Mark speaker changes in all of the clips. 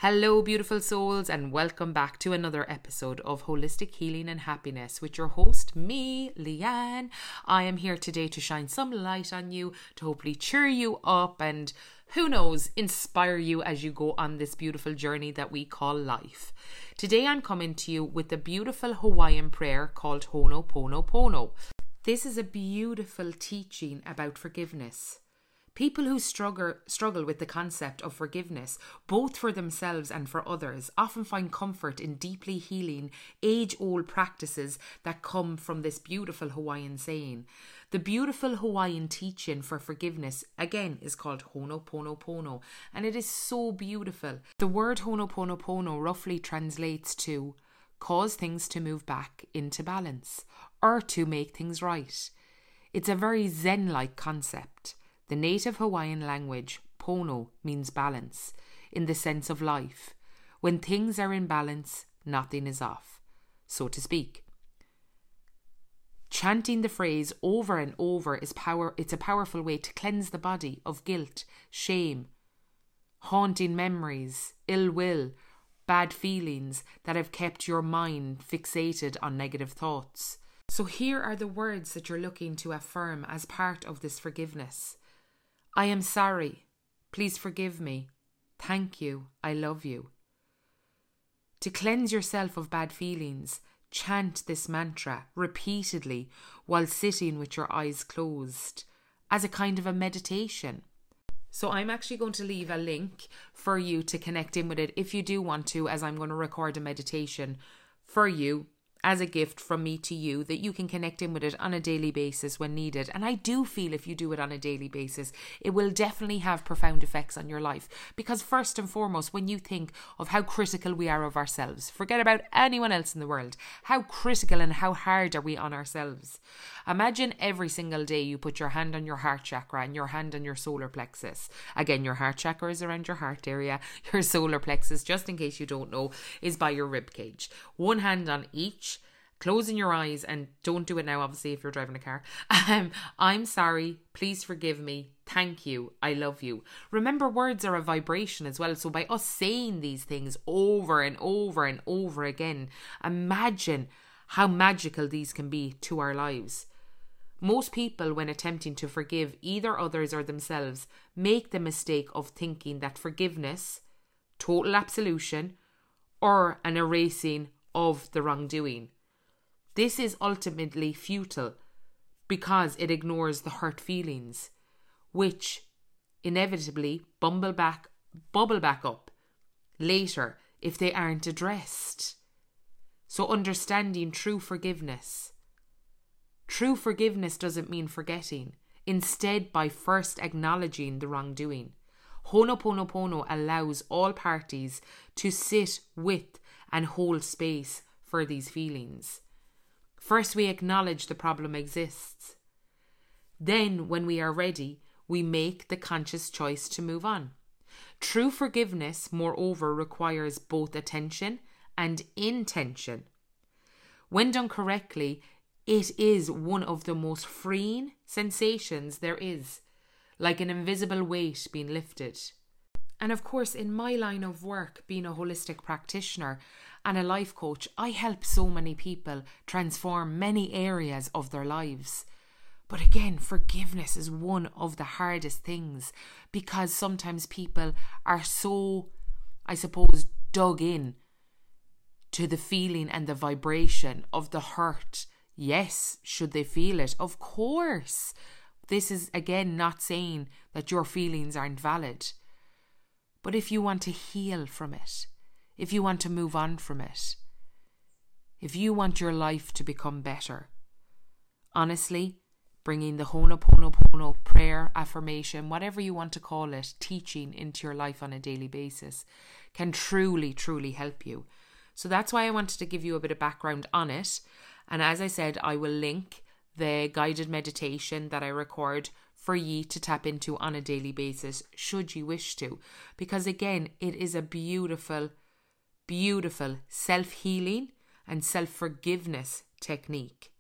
Speaker 1: Hello, beautiful souls, and welcome back to another episode of Holistic Healing and Happiness with your host, me, Leanne. I am here today to shine some light on you, to hopefully cheer you up and, who knows, inspire you as you go on this beautiful journey that we call life. Today I'm coming to you with the beautiful Hawaiian prayer called Ho'oponopono. This is a beautiful teaching about forgiveness. People who struggle with the concept of forgiveness, both for themselves and for others, often find comfort in deeply healing, age-old practices that come from this beautiful Hawaiian saying. The beautiful Hawaiian teaching for forgiveness, again, is called Ho'oponopono, and it is so beautiful. The word Ho'oponopono roughly translates to cause things to move back into balance, or to make things right. It's a very Zen-like concept. The native Hawaiian language, pono, means balance, in the sense of life. When things are in balance, nothing is off, so to speak. Chanting the phrase over and over it's a powerful way to cleanse the body of guilt, shame, haunting memories, ill will, bad feelings that have kept your mind fixated on negative thoughts. So here are the words that you're looking to affirm as part of this forgiveness. I am sorry. Please forgive me. Thank you. I love you. To cleanse yourself of bad feelings, chant this mantra repeatedly while sitting with your eyes closed as a kind of a meditation. So I'm actually going to leave a link for you to connect in with it if you do want to, as I'm going to record a meditation for you as a gift from me to you that you can connect in with it on a daily basis when needed. And I do feel if you do it on a daily basis, it will definitely have profound effects on your life. Because first and foremost, when you think of how critical we are of ourselves, forget about anyone else in the world, how critical and how hard are we on ourselves. Imagine every single day you put your hand on your heart chakra and your hand on your solar plexus. Again, your heart chakra is around your heart area. Your solar plexus, just in case you don't know, is by your rib cage. One hand on each. Closing your eyes, and don't do it now, obviously, if you're driving a car. I'm sorry. Please forgive me. Thank you. I love you. Remember, words are a vibration as well. So by us saying these things over and over and over again, imagine how magical these can be to our lives. Most people, when attempting to forgive either others or themselves, make the mistake of thinking that forgiveness, total absolution, or an erasing of the wrongdoing. This is ultimately futile because it ignores the hurt feelings, which inevitably bubble back up later if they aren't addressed. So understanding true forgiveness. True forgiveness doesn't mean forgetting. Instead, by first acknowledging the wrongdoing. Ho'oponopono allows all parties to sit with and hold space for these feelings. First, we acknowledge the problem exists. Then, when we are ready, we make the conscious choice to move on. True forgiveness, moreover, requires both attention and intention. When done correctly, it is one of the most freeing sensations there is, like an invisible weight being lifted. And of course, in my line of work, being a holistic practitioner and a life coach, I help so many people transform many areas of their lives. But again, forgiveness is one of the hardest things because sometimes people are so, I suppose, dug in to the feeling and the vibration of the hurt. Yes, should they feel it? Of course. This is, again, not saying that your feelings aren't valid. But if you want to heal from it, if you want to move on from it, if you want your life to become better, honestly, bringing the Ho'oponopono prayer, affirmation, whatever you want to call it, teaching into your life on a daily basis can truly, truly help you. So that's why I wanted to give you a bit of background on it. And as I said, I will link the guided meditation that I record for you to tap into on a daily basis, should you wish to. Because again, it is a beautiful, beautiful self-healing and self-forgiveness technique.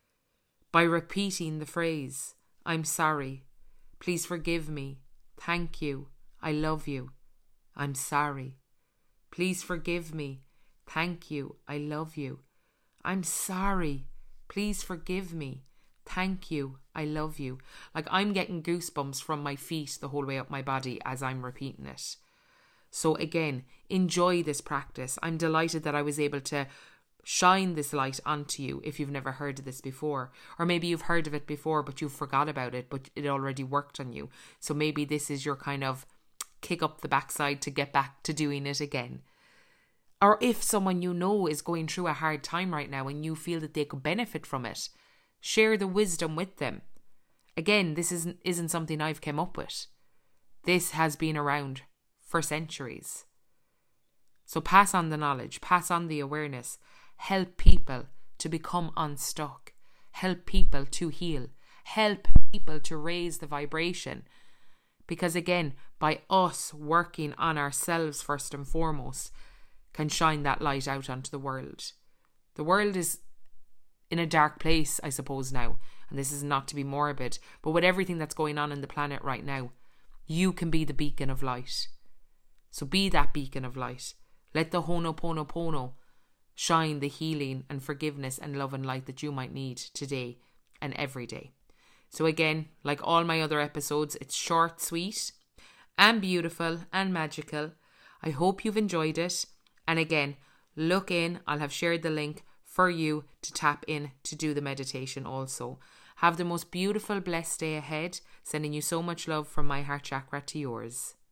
Speaker 1: By repeating the phrase, I'm sorry, please forgive me, thank you, I love you, I'm sorry, Please forgive me. Thank you. I love you. I'm sorry. Please forgive me. Thank you. I love you. Like, I'm getting goosebumps from my feet the whole way up my body as I'm repeating it. So again, enjoy this practice. I'm delighted that I was able to shine this light onto you if you've never heard of this before. Or maybe you've heard of it before, but you forgot about it, but it already worked on you. So maybe this is your kind of kick up the backside to get back to doing it again. Or if someone you know is going through a hard time right now and you feel that they could benefit from it, share the wisdom with them. Again, this isn't something I've come up with. This has been around for centuries. So pass on the knowledge, pass on the awareness, help people to become unstuck, help people to heal, help people to raise the vibration. Because again, by us working on ourselves first and foremost, can shine that light out onto the world. The world is in a dark place, I suppose, now. And this is not to be morbid, but with everything that's going on in the planet right now, you can be the beacon of light. So be that beacon of light. Let the Ho'oponopono shine the healing and forgiveness and love and light that you might need today and every day. So again, like all my other episodes, it's short, sweet, and beautiful and magical. I hope you've enjoyed it. And again, look in. I'll have shared the link for you to tap in to do the meditation also. Have the most beautiful, blessed day ahead. Sending you so much love from my heart chakra to yours.